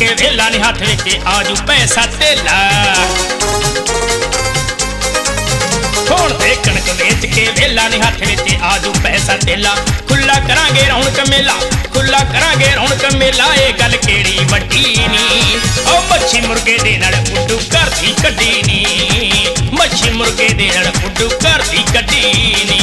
के वेला नी हाथ विच आजू पैसा तेला हुण ते कणक वेच के वेला नी हाथ विच आजू पैसा तेला खुला करांगे रौनक मेला खुला करांगे रौनक मेला ये गल केड़ी वड्डी नी ओ मच्छी मुर्गे दे नाल फुड्डू घर दी कड्डी नी मच्छी मुर्गे दे नाल फुड्डू घर दी कड्डी नी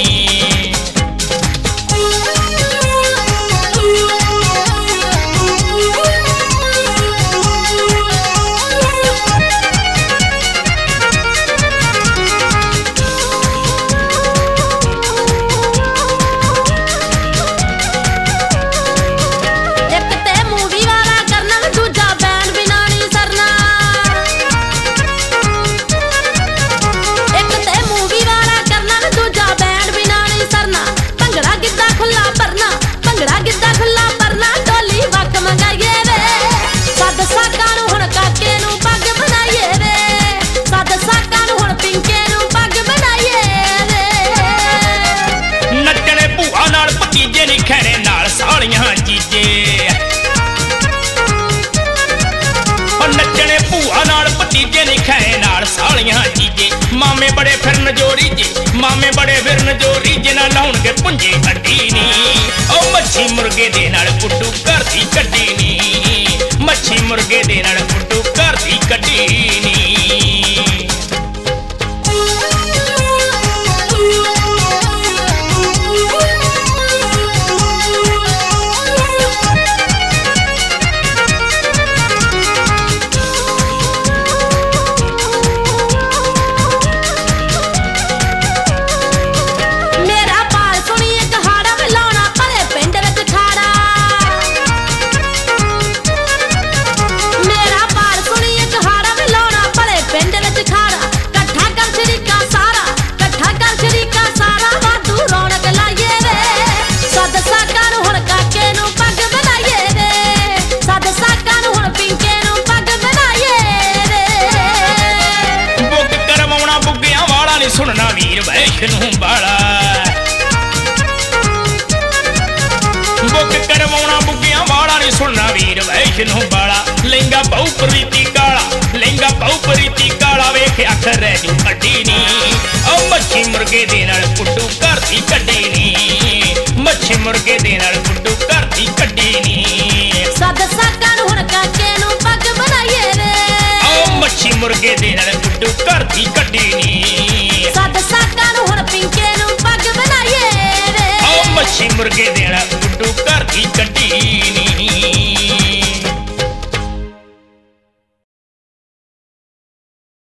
नचने भूआ नाल भतीजे नी खैरे नाल सालियां जीजे मामे बड़े फिरन जोरी जे मामे बड़े फिरन जोरी जे ना लाउणगे पुंजे अड्डी नी ओ मच्छी मुर्गे दे नाल फुड्डू घर दी कड्डी नी मच्छी मुर्गे दे नाल फुड्डू घर दी कड्डी नी सुनना वीर वैष्णो बाला बुक करवाउणा बुग्गियां वाला नी सुनना वीर वैष्णो बाला लहंगा बहु प्रीति काला लहंगा बहु प्रीति काला वेख अख रह जू कड्डी नी ओ मच्छी मुर्गे दे नाल फुड्डू घर दी कड्डी नी मच्छी मुर्गे दे नाल फुड्डू घर दी कड्डी नी सद साकां नूं हुण काके नूं पग बनाईए रे ओ मच्छी मुर्गे दे नाल फुड्डू घर दी कड्डी नी